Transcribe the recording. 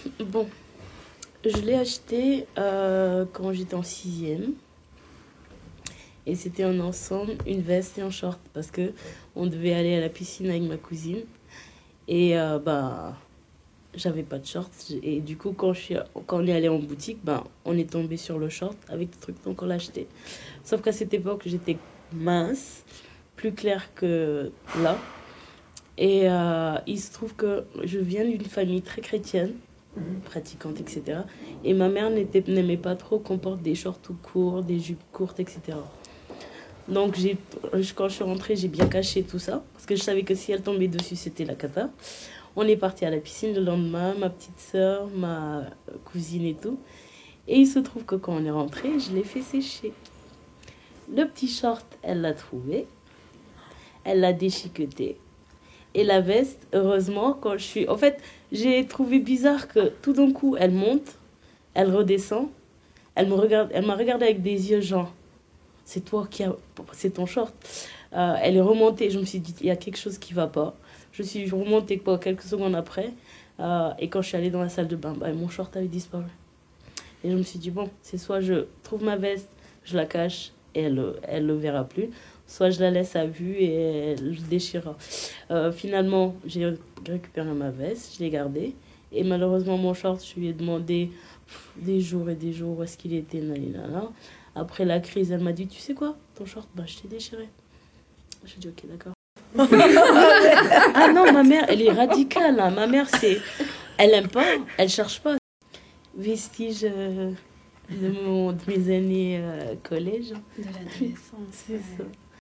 Bon, je l'ai acheté quand j'étais en 6e. Et c'était un ensemble, une veste et un short. Parce que on devait aller à la piscine avec ma cousine. Et j'avais pas de short. Et du coup, quand on est allé en boutique, on est tombé sur le short avec le truc. Donc on l'a acheté. Sauf qu'à cette époque, j'étais mince, plus claire que là. Et il se trouve que je viens d'une famille très chrétienne, pratiquante, etc. Et ma mère n'aimait pas trop qu'on porte des shorts tout courts, des jupes courtes, etc. Donc quand je suis rentrée, j'ai bien caché tout ça. Parce que je savais que si elle tombait dessus, c'était la cata. On est parti à la piscine le lendemain, ma petite soeur, ma cousine et tout. Et il se trouve que quand on est rentré, je l'ai fait sécher. Le petit short, elle l'a trouvé. Elle l'a déchiqueté. Et la veste, heureusement, quand je suis... En fait, j'ai trouvé bizarre que tout d'un coup, elle monte, elle redescend, elle m'a regardé avec des yeux genre, c'est toi qui as... C'est ton short. Elle est remontée, je me suis dit, il y a quelque chose qui va pas. Je suis remontée quelques secondes après. Et quand je suis allée dans la salle de bain, mon short avait disparu. Et je me suis dit, bon, c'est soit je trouve ma veste, je la cache et elle le verra plus, soit je la laisse à vue et elle le déchirera. Finalement, j'ai récupéré ma veste, je l'ai gardée. Et malheureusement, mon short, je lui ai demandé des jours et des jours où est-ce qu'il était. Là. Après la crise, elle m'a dit, tu sais quoi, ton short, je t'ai déchiré. J'ai dit, ok, d'accord. Ah non, ma mère, elle est radicale. Hein. Ma mère, elle aime pas, elle cherche pas. Vestige de mes années collège. De l'adolescence. C'est ça.